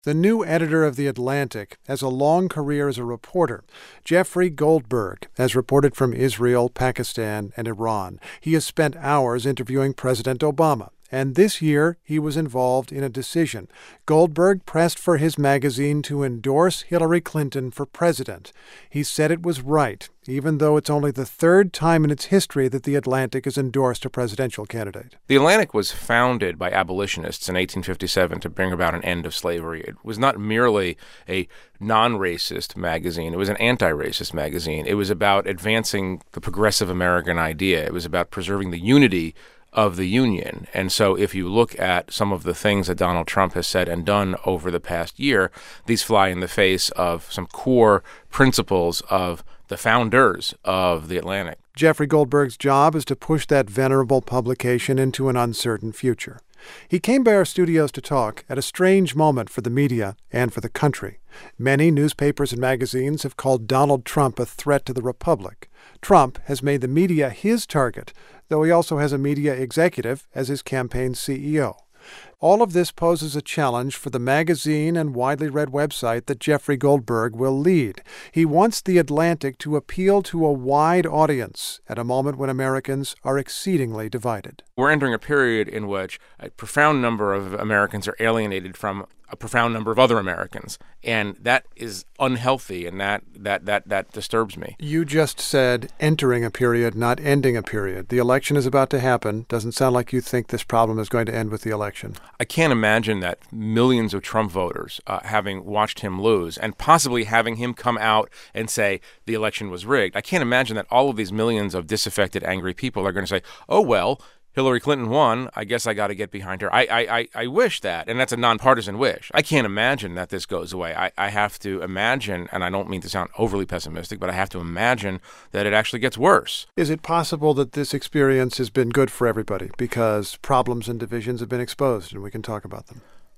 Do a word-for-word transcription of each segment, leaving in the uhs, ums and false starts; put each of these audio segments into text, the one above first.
The new editor of The Atlantic has a long career as a reporter. Jeffrey Goldberg has reported from Israel, Pakistan, and Iran. He has spent hours interviewing President Obama. And this year, he was involved in a decision. Goldberg pressed for his magazine to endorse Hillary Clinton for president. He said it was right, even though it's only the third time in its history that The Atlantic has endorsed a presidential candidate. The Atlantic was founded by abolitionists in eighteen fifty-seven to bring about an end of slavery. It was not merely a non-racist magazine. It was an anti-racist magazine. It was about advancing the progressive American idea. It was about preserving the unity of the Union. And so if you look at some of the things that Donald Trump has said and done over the past year, these fly in the face of some core principles of the founders of The Atlantic. Jeffrey Goldberg's job is to push that venerable publication into an uncertain future. He came by our studios to talk at a strange moment for the media and for the country. Many newspapers and magazines have called Donald Trump a threat to the republic. Trump has made the media his target, though he also has a media executive as his campaign C E O. All of this poses a challenge for the magazine and widely read website that Jeffrey Goldberg will lead. He wants The Atlantic to appeal to a wide audience at a moment when Americans are exceedingly divided. We're entering a period in which a profound number of Americans are alienated from a profound number of other Americans, and that is unhealthy, and that that that that disturbs me. You just said entering a period, not ending a period. The election is about to happen. Doesn't sound like you think this problem is going to end with the election. I can't imagine that millions of Trump voters, uh, having watched him lose and possibly having him come out and say the election was rigged, I can't imagine that all of these millions of disaffected, angry people are going to say, oh, well, Hillary Clinton won. I guess I got to get behind her. I, I I I wish that, and that's a nonpartisan wish. I can't imagine that this goes away. I, I have to imagine, and I don't mean to sound overly pessimistic, but I have to imagine that it actually gets worse. Is it possible that this experience has been good for everybody because problems and divisions have been exposed, and we can talk about them?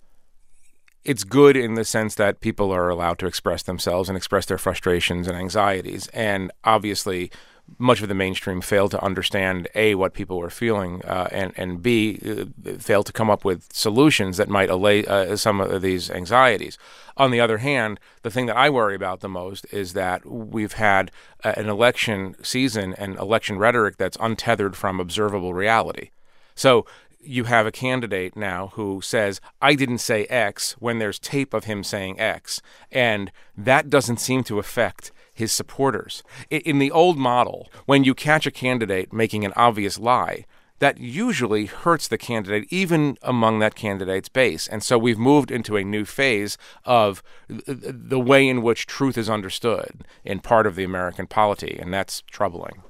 It's good in the sense that people are allowed to express themselves and express their frustrations and anxieties, and obviously much of the mainstream failed to understand, A, what people were feeling, uh, and, and B, uh, failed to come up with solutions that might allay uh, some of these anxieties. On the other hand, the thing that I worry about the most is that we've had uh, an election season and election rhetoric that's untethered from observable reality. So you have a candidate now who says, I didn't say X, when there's tape of him saying X, and that doesn't seem to affect his supporters. In the old model, when you catch a candidate making an obvious lie, that usually hurts the candidate, even among that candidate's base. And so we've moved into a new phase of the way in which truth is understood in part of the American polity, and that's troubling.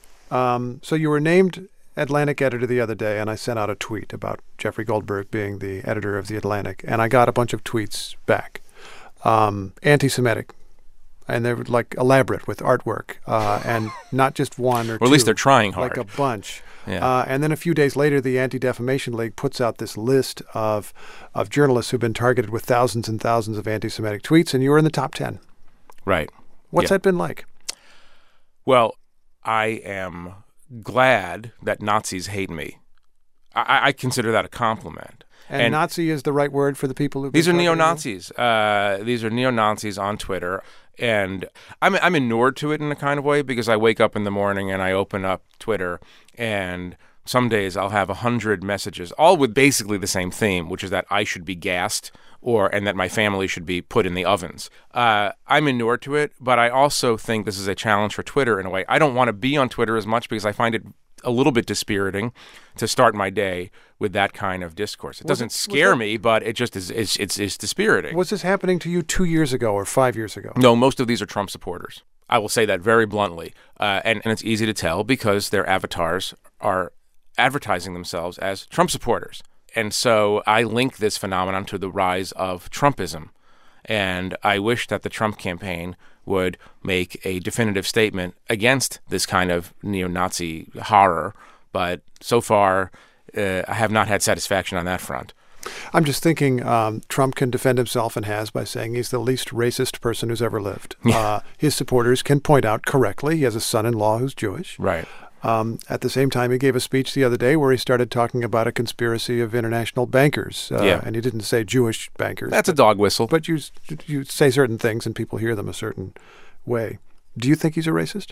Um, so you were named Atlantic editor the other day, and I sent out a tweet about Jeffrey Goldberg being the editor of The Atlantic, and I got a bunch of tweets back. Um, anti-Semitic. And they're like elaborate with artwork, uh, and not just one or, or two. Or at least they're trying hard. Like a bunch. Yeah. Uh, and then a few days later, the Anti-Defamation League puts out this list of of journalists who've been targeted with thousands and thousands of anti-Semitic tweets, and you were in the top ten. Right. What's yeah. that been like? Well, I am glad that Nazis hate me. I, I consider that a compliment. And, and Nazi is the right word for the people who. These are neo-Nazis. Uh, these are neo-Nazis on Twitter. And I'm I'm inured to it in a kind of way because I wake up in the morning and I open up Twitter, and some days I'll have a hundred messages, all with basically the same theme, which is that I should be gassed or and that my family should be put in the ovens. Uh, I'm inured to it, but I also think this is a challenge for Twitter in a way. I don't want to be on Twitter as much because I find it a little bit dispiriting to start my day with that kind of discourse. It was doesn't it, scare that, me, but it just is it's, it's, it's dispiriting. Was this happening to you two years ago or five years ago? No, most of these are Trump supporters. I will say that very bluntly. Uh, and, and it's easy to tell because their avatars are advertising themselves as Trump supporters. And so I link this phenomenon to the rise of Trumpism. And I wish that the Trump campaign would make a definitive statement against this kind of neo-Nazi horror. But so far, uh, I have not had satisfaction on that front. I'm just thinking um, Trump can defend himself and has by saying he's the least racist person who's ever lived. Yeah. Uh, his supporters can point out correctly he has a son-in-law who's Jewish. Right. Um, at the same time, he gave a speech the other day where he started talking about a conspiracy of international bankers. Uh, yeah. And he didn't say Jewish bankers. That's but, a dog whistle. But you, you say certain things and people hear them a certain way. Do you think he's a racist?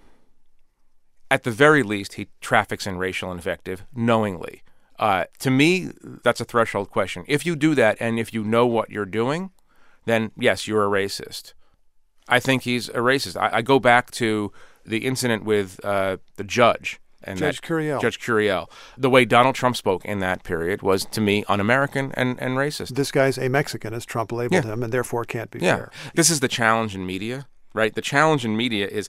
At the very least, he traffics in racial invective knowingly. Uh, to me, that's a threshold question. If you do that and if you know what you're doing, then yes, you're a racist. I think he's a racist. I, I go back to the incident with uh, the judge. And Judge that, Curiel. Judge Curiel. The way Donald Trump spoke in that period was, to me, un-American and, and racist. This guy's a Mexican, as Trump labeled yeah. him, and therefore can't be yeah. fair. This is the challenge in media, right? The challenge in media is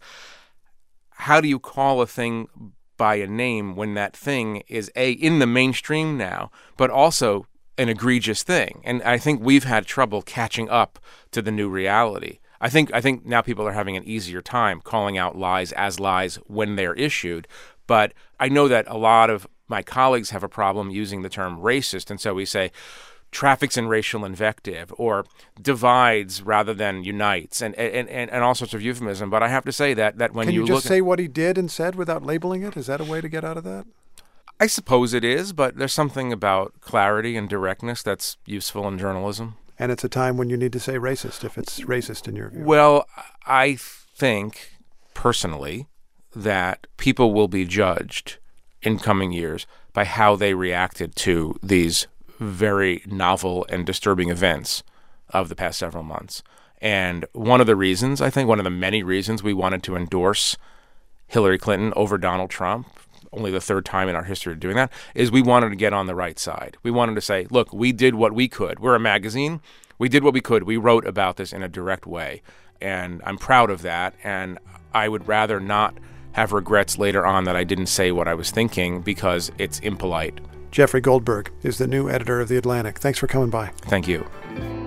how do you call a thing by a name when that thing is, A, in the mainstream now, but also an egregious thing? And I think we've had trouble catching up to the new reality. I think I think now people are having an easier time calling out lies as lies when they're issued. But I know that a lot of my colleagues have a problem using the term racist, and so we say traffics in racial invective or divides rather than unites, and and, and, and all sorts of euphemism. But I have to say that, that when Can you, you just look say what he did and said without labeling it? Is that a way to get out of that? I suppose it is, but there's something about clarity and directness that's useful in journalism. And it's a time when you need to say racist if it's racist in your view. Well, I think personally that people will be judged in coming years by how they reacted to these very novel and disturbing events of the past several months. And one of the reasons, I think one of the many reasons we wanted to endorse Hillary Clinton over Donald Trump, only the third time in our history of doing that, is we wanted to get on the right side. We wanted to say, look, we did what we could. We're a magazine. We did what we could. We wrote about this in a direct way. And I'm proud of that. And I would rather not have regrets later on that I didn't say what I was thinking because it's impolite. Jeffrey Goldberg is the new editor of The Atlantic. Thanks for coming by. Thank you.